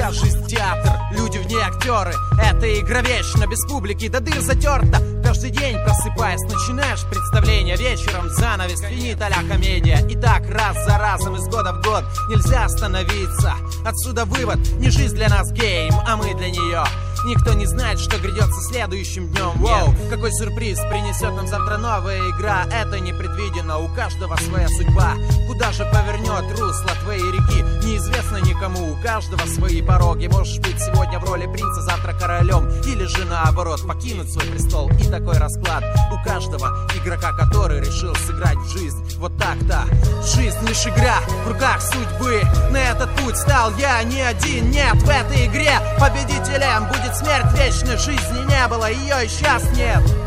Вся жизнь театр, люди в ней актеры. Это игра вечна, без публики до дыр затерта. Каждый день просыпаясь, начинаешь представление. Вечером занавес, финит а-ля комедия. И так раз за разом, из года в год нельзя остановиться. Отсюда вывод, не жизнь для нас гейм, а мы для нее. Никто не знает, что грядется следующим днем. Воу, какой сюрприз принесет нам завтра новая игра. Это непредвиденно, у каждого своя судьба. Куда же повернет русло твоей реки, неизвестно никому, у каждого свои пороги. Можешь быть сегодня в роли принца, завтра королем, или же наоборот, покинуть свой престол. И такой расклад у каждого игрока, который решил сыграть в жизнь. Вот так-то. Жизнь лишь игра в руках судьбы. На этот путь стал я не один. Нет, в этой игре победителем будет смерть. Вечной жизни не было, ее и сейчас нет.